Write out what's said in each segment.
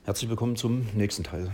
Herzlich willkommen zum nächsten Teil.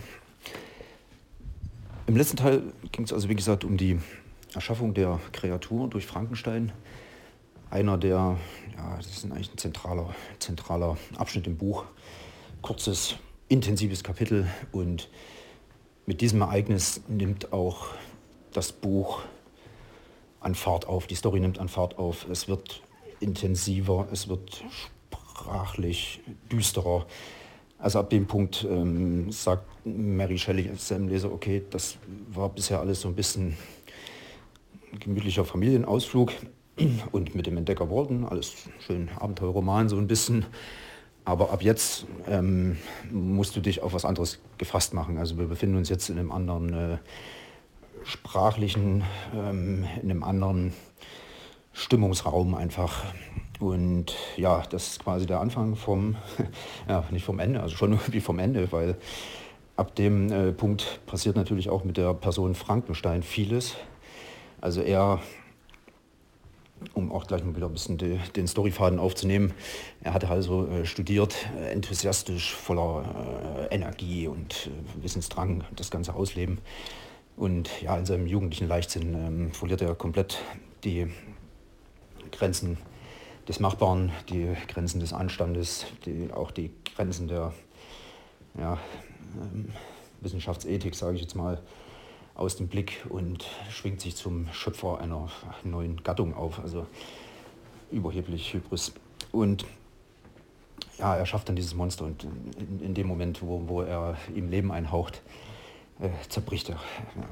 Im letzten Teil ging es also, wie gesagt, um die Erschaffung der Kreatur durch Frankenstein. Einer der, ja, das ist eigentlich ein zentraler Abschnitt im Buch. Kurzes, intensives Kapitel, und mit diesem Ereignis nimmt auch das Buch an Fahrt auf. Die Story nimmt an Fahrt auf. Es wird intensiver, es wird sprachlich düsterer. Also ab dem Punkt sagt Mary Shelley seinem Leser, okay, das war bisher alles so ein bisschen gemütlicher Familienausflug und mit dem Entdecker Walden, alles schön Abenteuerroman so ein bisschen. Aber ab jetzt musst du dich auf was anderes gefasst machen. Also wir befinden uns jetzt in einem anderen sprachlichen, in einem anderen Stimmungsraum einfach. Und ja, das ist quasi der Anfang vom, ja, nicht vom Ende, also schon irgendwie vom Ende, weil ab dem Punkt passiert natürlich auch mit der Person Frankenstein vieles. Also er, um auch gleich mal wieder ein bisschen den Storyfaden aufzunehmen, er hatte also studiert, enthusiastisch, voller Energie und Wissensdrang, das Ganze ausleben. Und ja, in seinem jugendlichen Leichtsinn verliert er komplett die Grenzen des Machbaren, die Grenzen des Anstandes, auch die Grenzen der Wissenschaftsethik, sage ich jetzt mal, aus dem Blick und schwingt sich zum Schöpfer einer neuen Gattung auf, also überheblich, Hybris. Und ja, er schafft dann dieses Monster, und in dem Moment, wo er ihm Leben einhaucht, zerbricht er,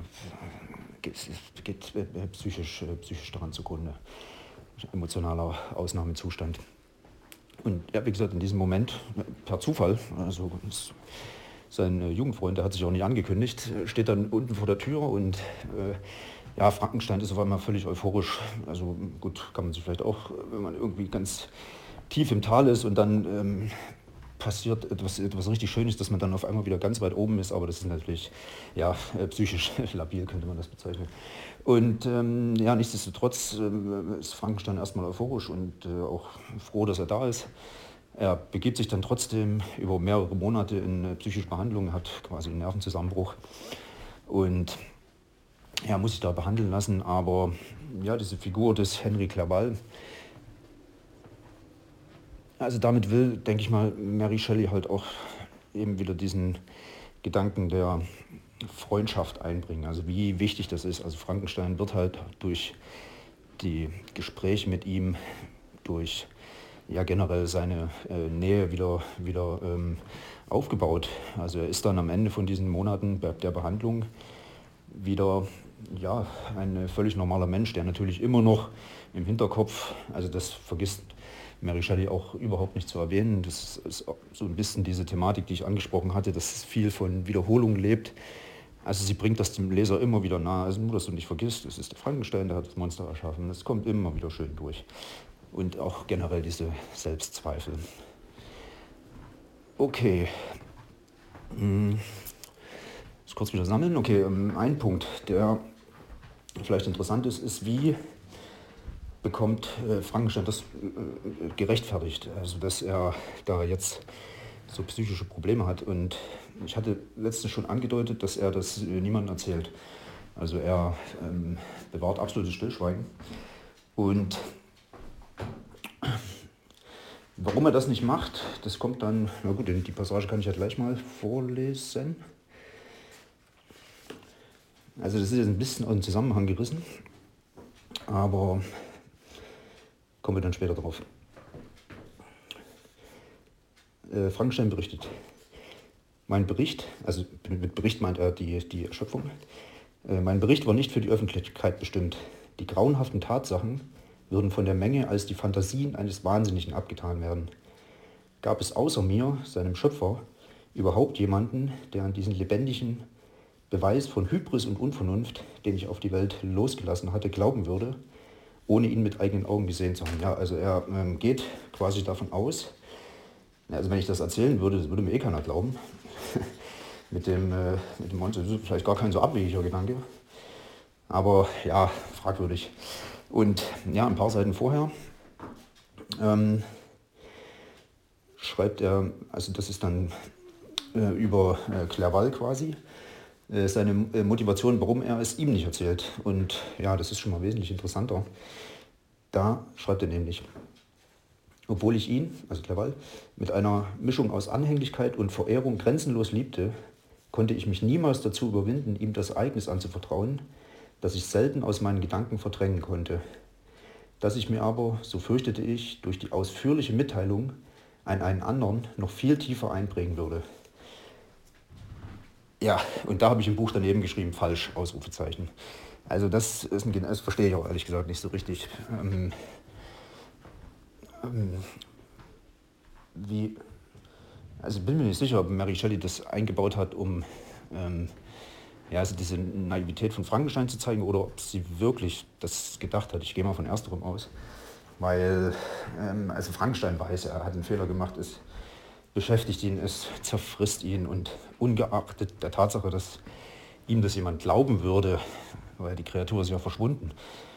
geht psychisch daran zugrunde. Emotionaler Ausnahmezustand. Und ja, wie gesagt, in diesem Moment, per Zufall, also sein Jugendfreund, der hat sich auch nicht angekündigt, steht dann unten vor der Tür, und ja, Frankenstein ist auf einmal völlig euphorisch. Also gut, kann man sich vielleicht auch, wenn man irgendwie ganz tief im Tal ist und dann passiert etwas richtig Schönes, dass man dann auf einmal wieder ganz weit oben ist, aber das ist natürlich ja, psychisch labil, könnte man das bezeichnen. Und ja, nichtsdestotrotz ist Frankenstein erstmal euphorisch und auch froh, dass er da ist. Er begibt sich dann trotzdem über mehrere Monate in psychische Behandlung, hat quasi einen Nervenzusammenbruch und ja, muss sich da behandeln lassen. Aber ja, diese Figur des Henry Clerval, also damit will, denke ich mal, Mary Shelley halt auch eben wieder diesen Gedanken der Freundschaft einbringen. Also wie wichtig das ist. Also Frankenstein wird halt durch die Gespräche mit ihm, durch ja generell seine Nähe wieder aufgebaut. Also er ist dann am Ende von diesen Monaten der Behandlung wieder ja, ein völlig normaler Mensch, der natürlich immer noch im Hinterkopf, also das vergisst Mary Shelley auch überhaupt nicht zu erwähnen, das ist so ein bisschen diese Thematik, die ich angesprochen hatte, dass es viel von Wiederholung lebt. Also sie bringt das dem Leser immer wieder nahe, also nur, dass du nicht vergisst, es ist der Frankenstein, der hat das Monster erschaffen, das kommt immer wieder schön durch. Und auch generell diese Selbstzweifel. Okay, muss kurz wieder sammeln. Okay, ein Punkt, der vielleicht interessant ist, wie bekommt Frankenstein das gerechtfertigt, also dass er da jetzt so psychische Probleme hat. Und ich hatte letztens schon angedeutet, dass er das niemandem erzählt. Also er bewahrt absolutes Stillschweigen. Und warum er das nicht macht, das kommt dann, na gut, die Passage kann ich ja gleich mal vorlesen. Also das ist jetzt ein bisschen aus dem Zusammenhang gerissen, aber kommen wir dann später drauf. Frankenstein berichtet. Mein Bericht, also mit Bericht meint er die Erschöpfung, mein Bericht war nicht für die Öffentlichkeit bestimmt. Die grauenhaften Tatsachen würden von der Menge als die Fantasien eines Wahnsinnigen abgetan werden. Gab es außer mir, seinem Schöpfer, überhaupt jemanden, der an diesen lebendigen Beweis von Hybris und Unvernunft, den ich auf die Welt losgelassen hatte, glauben würde, ohne ihn mit eigenen Augen gesehen zu haben? Ja, also er geht quasi davon aus, also wenn ich das erzählen würde, das würde mir eh keiner glauben, mit dem Monster, das ist vielleicht gar kein so abwegiger Gedanke, aber ja, fragwürdig. Und ja, ein paar Seiten vorher schreibt er, also das ist dann über Clerval quasi, seine Motivation, warum er es ihm nicht erzählt. Und ja, das ist schon mal wesentlich interessanter. Da schreibt er nämlich: Obwohl ich ihn, also Clerval, mit einer Mischung aus Anhänglichkeit und Verehrung grenzenlos liebte, konnte ich mich niemals dazu überwinden, ihm das Ereignis anzuvertrauen, das ich selten aus meinen Gedanken verdrängen konnte, das ich mir aber, so fürchtete ich, durch die ausführliche Mitteilung an einen anderen noch viel tiefer einprägen würde. Ja, und da habe ich im Buch daneben geschrieben, falsch, Ausrufezeichen. Also das verstehe ich auch ehrlich gesagt nicht so richtig. Also bin mir nicht sicher, ob Mary Shelley das eingebaut hat, um also diese Naivität von Frankenstein zu zeigen, oder ob sie wirklich das gedacht hat. Ich gehe mal von ersterem aus. Weil also Frankenstein weiß, er hat einen Fehler gemacht, es beschäftigt ihn, es zerfrisst ihn, und ungeachtet der Tatsache, dass ihm das jemand glauben würde, weil die Kreatur ist ja verschwunden,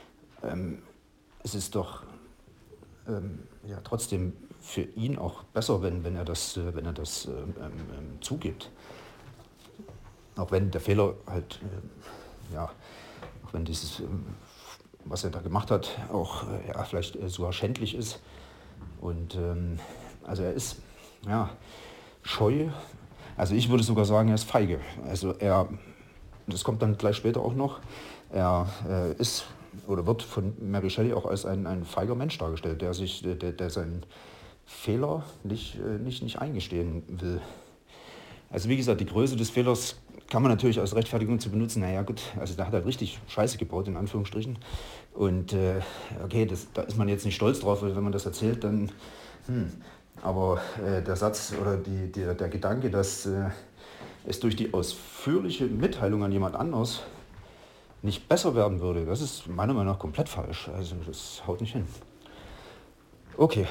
es ist doch trotzdem für ihn auch besser, wenn er das zugibt. Auch wenn der Fehler halt, auch wenn dieses, was er da gemacht hat, auch vielleicht sogar schändlich ist. Und also er ist scheu. Also ich würde sogar sagen, er ist feige. Also das kommt dann gleich später auch noch, er ist oder wird von Mary Shelley auch als ein feiger Mensch dargestellt, der seinen Fehler nicht eingestehen will. Also wie gesagt, die Größe des Fehlers kann man natürlich als Rechtfertigung zu benutzen. Naja gut, also der hat halt richtig Scheiße gebaut, in Anführungsstrichen. Und okay, da ist man jetzt nicht stolz drauf, weil wenn man das erzählt, dann... Aber der Satz oder der Gedanke, dass es durch die ausführliche Mitteilung an jemand anders nicht besser werden würde, das ist meiner Meinung nach komplett falsch. Also das haut nicht hin. Okay,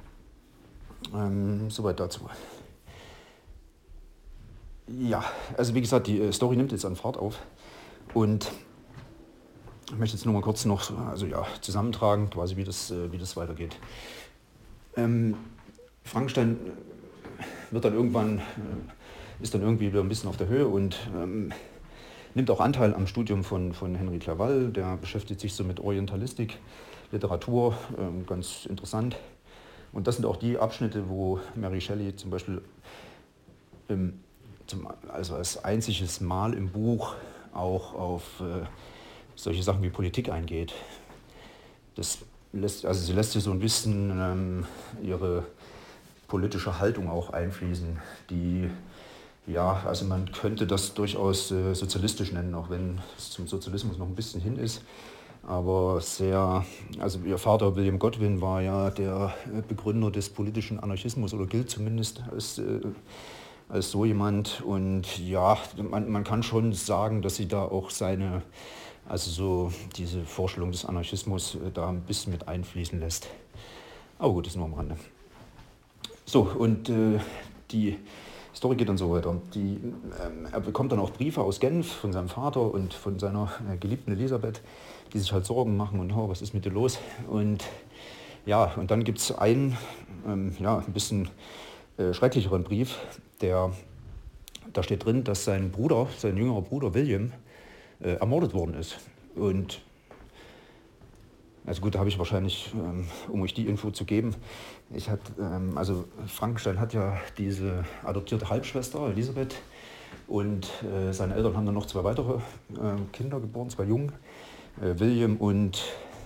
soweit dazu. Ja, also wie gesagt, die Story nimmt jetzt an Fahrt auf, und ich möchte jetzt nur mal kurz noch zusammentragen, quasi wie das weitergeht. Frankenstein ist dann irgendwie wieder ein bisschen auf der Höhe und nimmt auch Anteil am Studium von Henry Clerval. Der beschäftigt sich so mit Orientalistik, Literatur, ganz interessant. Und das sind auch die Abschnitte, wo Mary Shelley zum Beispiel also als einziges Mal im Buch auch auf solche Sachen wie Politik eingeht. Sie lässt hier so ein bisschen ihre politische Haltung auch einfließen, die, also man könnte das durchaus sozialistisch nennen, auch wenn es zum Sozialismus noch ein bisschen hin ist. Aber also ihr Vater William Godwin war ja der Begründer des politischen Anarchismus oder gilt zumindest als so jemand. Und ja, man kann schon sagen, dass sie da auch diese Vorstellung des Anarchismus da ein bisschen mit einfließen lässt. Aber gut, das ist nur am Rande. So, und die Story geht dann so weiter. Er bekommt dann auch Briefe aus Genf von seinem Vater und von seiner geliebten Elisabeth, die sich halt Sorgen machen und was ist mit dir los? Und und dann gibt es einen, ein bisschen schrecklicheren Brief, da steht drin, dass sein jüngerer Bruder William ermordet worden ist. Und also gut, da habe ich wahrscheinlich, um euch die Info zu geben, Frankenstein hat ja diese adoptierte Halbschwester Elisabeth, und seine Eltern haben dann noch 2 weitere Kinder geboren, 2 Jungen, William und,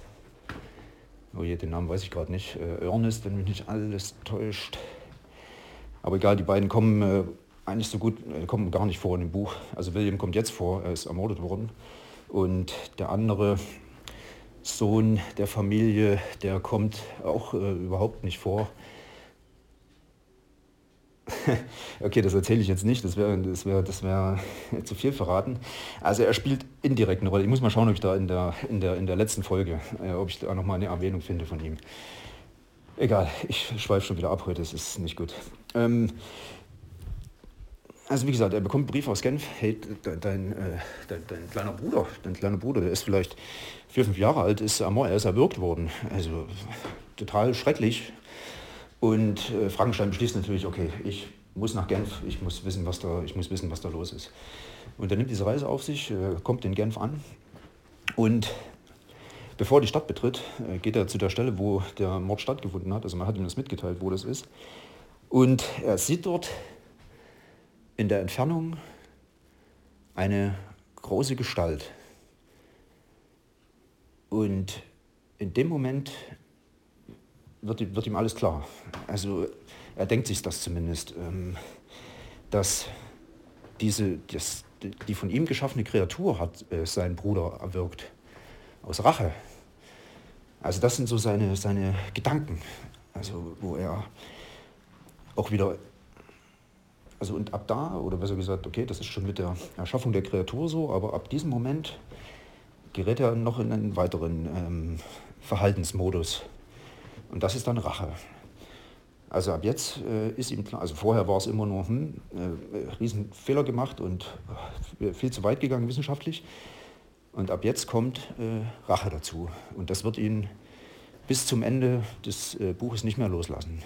den Namen weiß ich gerade nicht, Ernest, wenn mich nicht alles täuscht. Aber egal, die beiden kommen kommen gar nicht vor in dem Buch. Also William kommt jetzt vor, er ist ermordet worden, und der andere Sohn der Familie, der kommt auch überhaupt nicht vor. Okay, das erzähle ich jetzt nicht, das wäre zu viel verraten. Also er spielt indirekt eine Rolle. Ich muss mal schauen, ob ich da in der letzten Folge, ob ich da nochmal eine Erwähnung finde von ihm. Egal, ich schweife schon wieder ab heute, das ist nicht gut. Also wie gesagt, er bekommt einen Brief aus Genf: hey, dein kleiner Bruder, der ist vielleicht 4, 5 Jahre alt, er ist erwürgt worden. Also total schrecklich. Und Frankenstein beschließt natürlich, okay, ich muss nach Genf, ich muss wissen, was da los ist. Und er nimmt diese Reise auf sich, kommt in Genf an und bevor er die Stadt betritt, geht er zu der Stelle, wo der Mord stattgefunden hat. Also man hat ihm das mitgeteilt, wo das ist. Und er sieht dort in der Entfernung eine große Gestalt. Und in dem Moment wird ihm alles klar. Also er denkt sich das zumindest, dass die von ihm geschaffene Kreatur hat seinen Bruder erwürgt. Aus Rache. Also das sind so seine Gedanken. Also wo er auch wieder, also und ab da, oder besser gesagt, okay, das ist schon mit der Erschaffung der Kreatur so, aber ab diesem Moment gerät er noch in einen weiteren Verhaltensmodus. Und das ist dann Rache. Also ab jetzt ist ihm klar, also vorher war es immer nur riesen Fehler gemacht und viel zu weit gegangen wissenschaftlich. Und ab jetzt kommt Rache dazu. Und das wird ihn bis zum Ende des Buches nicht mehr loslassen.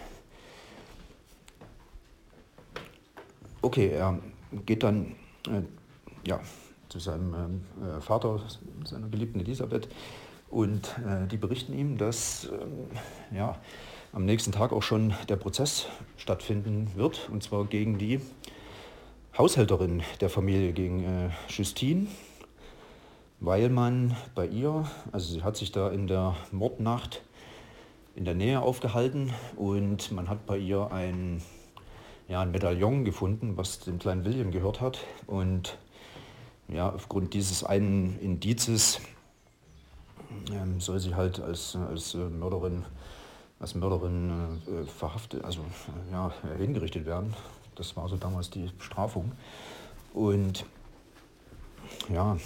Okay, er geht dann zu seinem Vater, seiner geliebten Elisabeth, und die berichten ihm, dass am nächsten Tag auch schon der Prozess stattfinden wird, und zwar gegen die Haushälterin der Familie, gegen Justine, weil man bei ihr, also sie hat sich da in der Mordnacht in der Nähe aufgehalten und man hat bei ihr ein Medaillon gefunden, was dem kleinen William gehört hat, und ja, aufgrund dieses einen Indizes soll sie halt als Mörderin verhaftet, also hingerichtet werden. Das war so damals die Bestrafung. Und ja,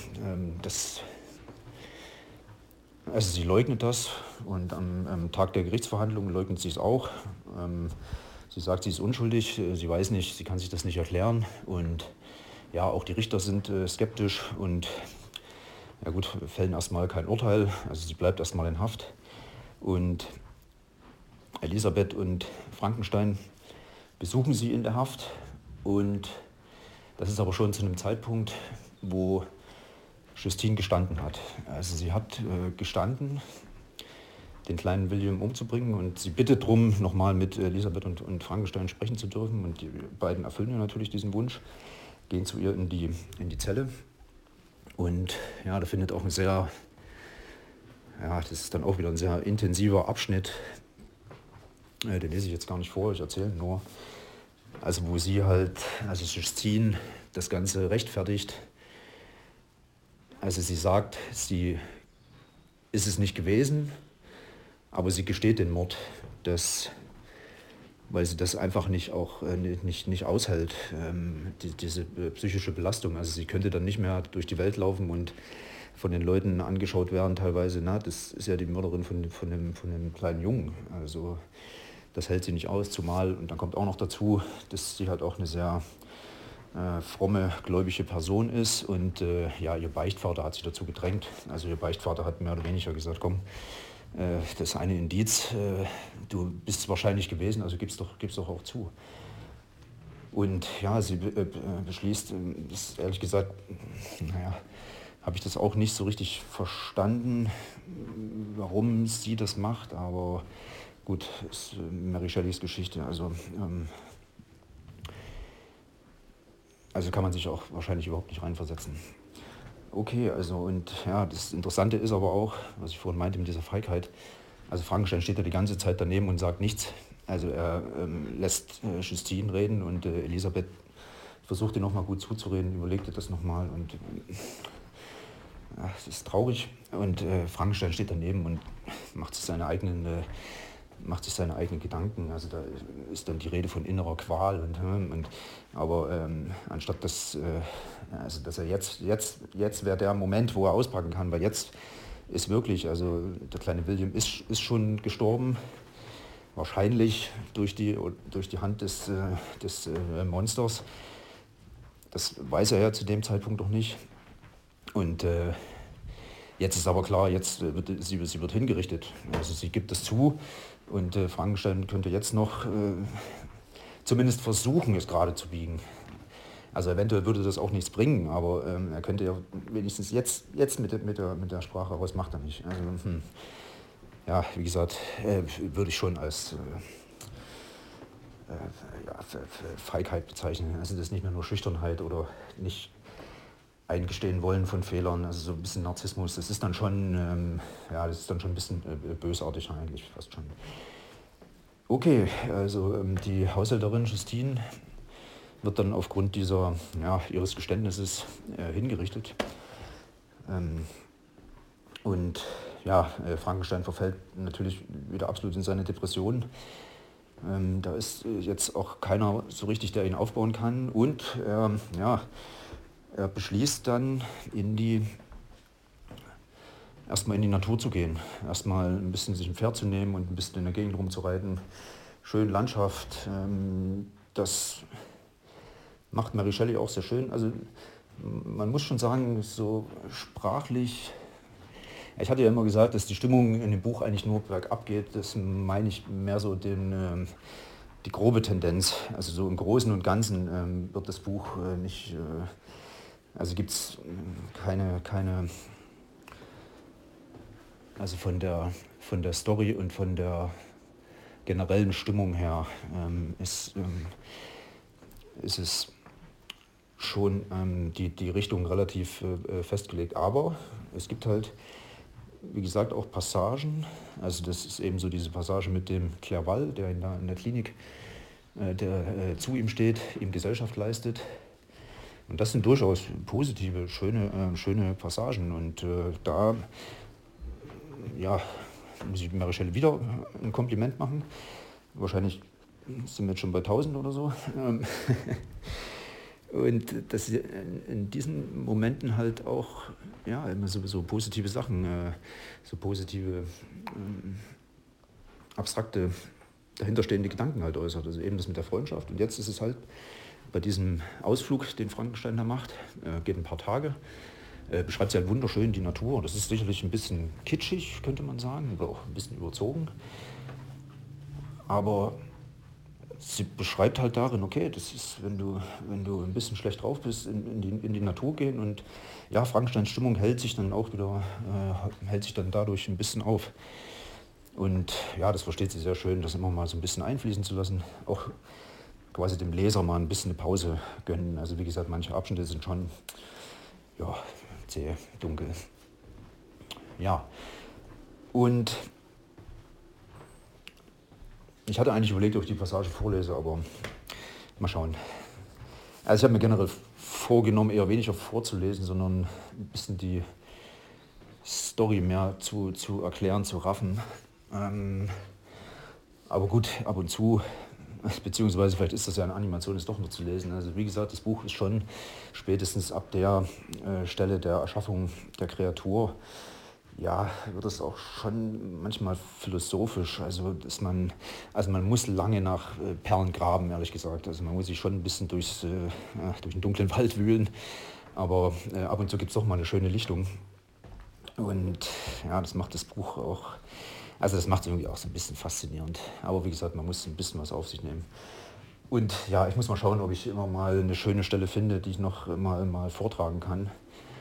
also sie leugnet das, und am Tag der Gerichtsverhandlung leugnet sie es auch. Sie sagt, sie ist unschuldig, sie weiß nicht, sie kann sich das nicht erklären, und ja, auch die Richter sind skeptisch und ja gut, fällen erstmal kein Urteil, also sie bleibt erstmal in Haft. Und Elisabeth und Frankenstein besuchen sie in der Haft, und das ist aber schon zu einem Zeitpunkt, wo Justine gestanden hat. Also sie hat gestanden, den kleinen William umzubringen, und sie bittet darum, nochmal mit Elisabeth und Frankenstein sprechen zu dürfen, und die beiden erfüllen ja natürlich diesen Wunsch, gehen zu ihr in die Zelle, und ja, da findet auch das ist dann auch wieder ein sehr intensiver Abschnitt, den lese ich jetzt gar nicht vor, ich erzähle nur, also wo sie halt, also Justine das Ganze rechtfertigt. Also sie sagt, sie ist es nicht gewesen, aber sie gesteht den Mord, weil sie das einfach nicht aushält, diese psychische Belastung. Also sie könnte dann nicht mehr durch die Welt laufen und von den Leuten angeschaut werden teilweise. Na, das ist ja die Mörderin von dem kleinen Jungen. Also das hält sie nicht aus, zumal, und dann kommt auch noch dazu, dass sie halt auch eine sehr fromme, gläubige Person ist, und ihr Beichtvater hat sie dazu gedrängt. Also ihr Beichtvater hat mehr oder weniger gesagt, komm, das eine Indiz, du bist es wahrscheinlich gewesen, also gib's doch auch zu. Und ja, sie beschließt, das, ehrlich gesagt, habe ich das auch nicht so richtig verstanden, warum sie das macht, aber gut, ist Mary Shelleys Geschichte, also kann man sich auch wahrscheinlich überhaupt nicht reinversetzen. Okay, also und ja, das Interessante ist aber auch, was ich vorhin meinte mit dieser Feigheit, also Frankenstein steht da die ganze Zeit daneben und sagt nichts. Also er lässt Justine reden, und Elisabeth versucht ihr nochmal gut zuzureden, überlegte das nochmal, und es ist traurig, und Frankenstein steht daneben und macht sich seine eigenen Gedanken. Also da ist dann die Rede von innerer Qual, aber anstatt dass er jetzt wäre der Moment, wo er auspacken kann, weil jetzt ist wirklich, also der kleine William ist schon gestorben, wahrscheinlich durch die Hand des Monsters. Das weiß er ja zu dem Zeitpunkt noch nicht. Und jetzt ist aber klar, sie wird hingerichtet. Also sie gibt es zu, und Frankenstein könnte jetzt noch zumindest versuchen, es gerade zu biegen. Also eventuell würde das auch nichts bringen, aber er könnte ja wenigstens jetzt mit der Sprache, aber das macht er nicht. Also, ja, wie gesagt, würde ich schon als ja, Feigheit bezeichnen. Also das ist nicht mehr nur Schüchternheit oder nicht eingestehen wollen von Fehlern, also so ein bisschen Narzissmus, das ist dann schon, ja, das ist dann schon ein bisschen bösartig eigentlich, fast schon. Okay, also die Haushälterin Justine wird dann aufgrund ihres Geständnisses hingerichtet. Und ja, Frankenstein verfällt natürlich wieder absolut in seine Depression. Da ist jetzt auch keiner so richtig, der ihn aufbauen kann. Und er beschließt dann erstmal in die Natur zu gehen. Erstmal ein bisschen sich ein Pferd zu nehmen und ein bisschen in der Gegend rumzureiten. Schön Landschaft. Das macht Mary Shelley auch sehr schön. Also man muss schon sagen, so sprachlich. Ich hatte ja immer gesagt, dass die Stimmung in dem Buch eigentlich nur bergab geht. Das meine ich mehr so die grobe Tendenz. Also so im Großen und Ganzen wird das Buch nicht, also gibt es keine, also von der Story und von der generellen Stimmung her ist es schon die Richtung relativ festgelegt. Aber es gibt halt, wie gesagt, auch Passagen. Also das ist eben so diese Passage mit dem Clerval, der in der Klinik zu ihm steht, ihm Gesellschaft leistet. Und das sind durchaus positive, schöne Passagen. Und da muss ich Mary Shelley wieder ein Kompliment machen. Wahrscheinlich sind wir jetzt schon bei 1000 oder so. Und dass sie in diesen Momenten halt auch immer so positive Sachen, so positive, abstrakte, dahinterstehende Gedanken halt äußert. Also eben das mit der Freundschaft. Und jetzt ist es halt bei diesem Ausflug, den Frankenstein da macht, geht ein paar Tage, beschreibt sie halt wunderschön die Natur. Das ist sicherlich ein bisschen kitschig, könnte man sagen, oder auch ein bisschen überzogen. Aber sie beschreibt halt darin, okay, das ist, wenn du ein bisschen schlecht drauf bist, in die Natur gehen. Und ja, Frankensteins Stimmung hält sich dann dadurch ein bisschen auf. Und ja, das versteht sie sehr schön, das immer mal so ein bisschen einfließen zu lassen. Auch quasi dem Leser mal ein bisschen eine Pause gönnen. Also wie gesagt, manche Abschnitte sind schon zäh, dunkel. Ja, und ich hatte eigentlich überlegt, ob ich die Passage vorlese, aber mal schauen. Also ich habe mir generell vorgenommen, eher weniger vorzulesen, sondern ein bisschen die Story mehr zu erklären, zu raffen. Aber gut, ab und zu, beziehungsweise vielleicht ist das ja eine Animation, ist doch nur zu lesen. Also wie gesagt, das Buch ist schon spätestens ab der Stelle der Erschaffung der Kreatur, ja, wird es auch schon manchmal philosophisch. Also man muss lange nach Perlen graben, ehrlich gesagt. Also man muss sich schon ein bisschen durch den dunklen Wald wühlen. Aber ab und zu gibt es doch mal eine schöne Lichtung. Und ja, das macht das Buch auch, also das macht es irgendwie auch so ein bisschen faszinierend. Aber wie gesagt, man muss ein bisschen was auf sich nehmen. Und ja, ich muss mal schauen, ob ich immer mal eine schöne Stelle finde, die ich noch mal vortragen kann.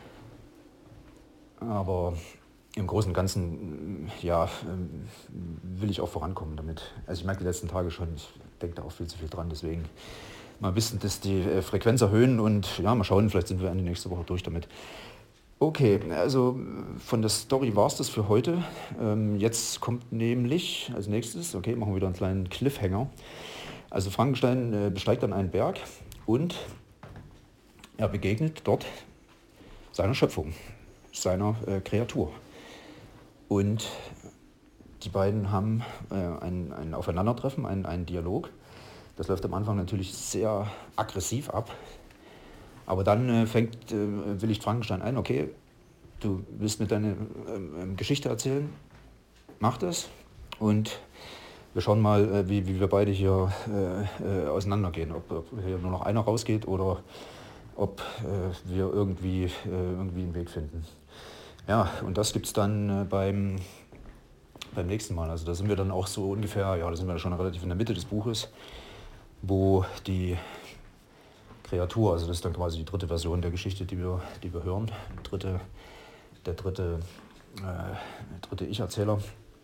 Aber im Großen und Ganzen, will ich auch vorankommen damit. Also ich merke die letzten Tage schon, ich denke da auch viel zu viel dran, deswegen mal ein bisschen die Frequenz erhöhen und ja, mal schauen, vielleicht sind wir Ende nächste Woche durch damit. Okay, also von der Story war es das für heute. Jetzt kommt nämlich als nächstes, okay, machen wir wieder einen kleinen Cliffhanger. Also Frankenstein besteigt dann einen Berg und er begegnet dort seiner Schöpfung, seiner Kreatur. Und die beiden haben ein Aufeinandertreffen, einen Dialog. Das läuft am Anfang natürlich sehr aggressiv ab. Aber dann willigt Frankenstein ein, okay, du willst mir deine Geschichte erzählen, mach das. Und wir schauen mal, wie wir beide hier auseinandergehen. Ob hier nur noch einer rausgeht oder ob wir irgendwie einen Weg finden. Ja, und das gibt es dann beim nächsten Mal. Also da sind wir dann auch so ungefähr, da sind wir schon relativ in der Mitte des Buches. wo die Kreatur, also das ist dann quasi die dritte Version der Geschichte, die wir hören, der dritte Ich-Erzähler.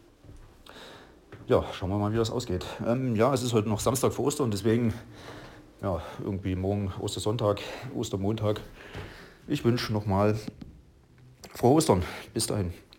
Ja, schauen wir mal, wie das ausgeht. Ja, es ist heute noch Samstag vor Ostern, deswegen ja, irgendwie morgen Ostersonntag, Ostermontag. Ich wünsche nochmal frohe Ostern. Bis dahin.